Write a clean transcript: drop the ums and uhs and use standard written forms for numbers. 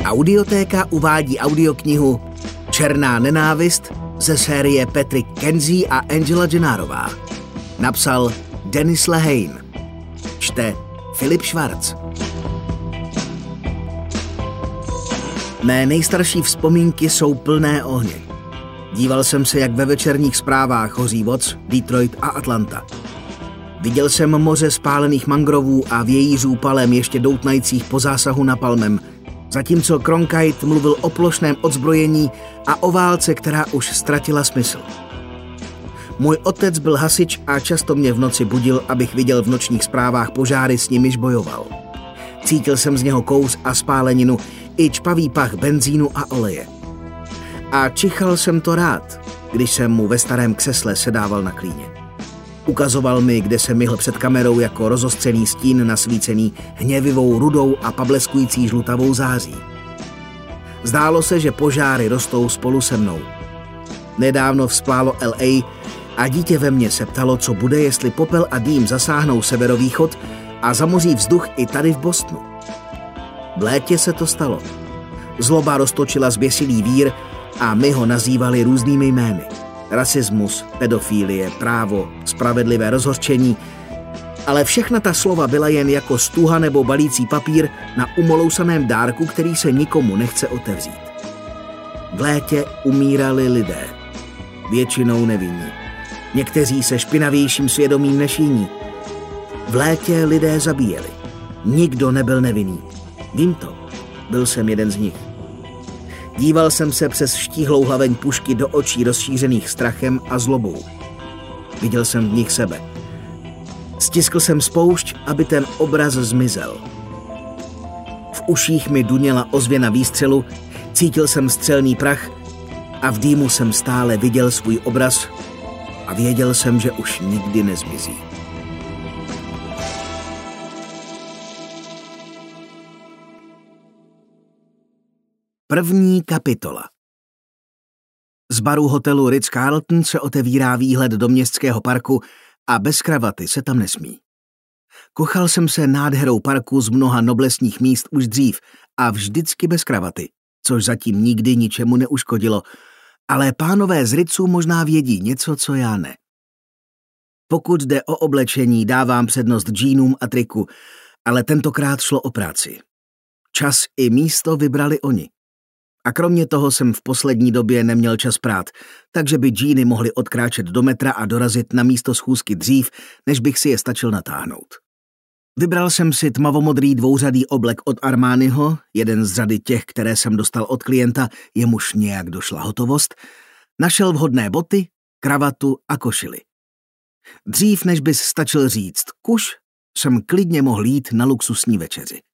Audiotéka uvádí audioknihu Černá nenávist ze série Patrick Kenzie a Angela Gennarová. Napsal Dennis Lehane. Čte Filip Švarc. Mé nejstarší vzpomínky jsou plné ohně. Díval jsem se, jak ve večerních zprávách hoří Watts, Detroit a Atlanta. Viděl jsem moře spálených mangrovů a vějířů palem ještě doutnajících po zásahu napalmem, zatímco Cronkite mluvil o plošném odzbrojení a o válce, která už ztratila smysl. Můj otec byl hasič a často mě v noci budil, abych viděl v nočních zprávách požáry, s nimiž bojoval. Cítil jsem z něho kouř a spáleninu, i čpavý pach benzínu a oleje. A čichal jsem to rád, když jsem mu ve starém křesle sedával na klíně. Ukazoval mi, kde se myhl před kamerou jako rozostřený stín nasvícený hněvivou rudou a pableskující žlutavou září. Zdálo se, že požáry rostou spolu se mnou. Nedávno vzplálo LA a dítě ve mně se ptalo, co bude, jestli popel a dým zasáhnou severovýchod a zamoří vzduch i tady v Bostonu. V létě se to stalo. Zloba roztočila zběsilý vír a my ho nazývali různými jmény. Rasismus, pedofilie, právo, spravedlivé rozhořčení. Ale všechna ta slova byla jen jako stuha nebo balící papír na umolousaném dárku, který se nikomu nechce otevřít. V létě umírali lidé. Většinou nevinní. Někteří se špinavějším svědomím než jiní. V létě lidé zabíjeli. Nikdo nebyl nevinný. Vím to. Byl jsem jeden z nich. Díval jsem se přes štíhlou hlaveň pušky do očí rozšířených strachem a zlobou. Viděl jsem v nich sebe. Stiskl jsem spoušť, aby ten obraz zmizel. V uších mi duněla ozvěna výstřelu, cítil jsem střelný prach a v dýmu jsem stále viděl svůj obraz a věděl jsem, že už nikdy nezmizí. První kapitola. Z baru hotelu Ritz-Carlton se otevírá výhled do městského parku a bez kravaty se tam nesmí. Kochal jsem se nádherou parku z mnoha noblesních míst už dřív a vždycky bez kravaty, což zatím nikdy ničemu neuškodilo, ale pánové z Ritzu možná vědí něco, co já ne. Pokud jde o oblečení, dávám přednost džínům a triku, ale tentokrát šlo o práci. Čas i místo vybrali oni. A kromě toho jsem v poslední době neměl čas prát, takže by džíny mohly odkráčet do metra a dorazit na místo schůzky dřív, než bych si je stačil natáhnout. Vybral jsem si tmavomodrý dvouřadý oblek od Armaniho, jeden z řady těch, které jsem dostal od klienta, jemuž nějak došla hotovost, našel vhodné boty, kravatu a košili. Dřív, než bys stačil říct kuš, jsem klidně mohl jít na luxusní večeři.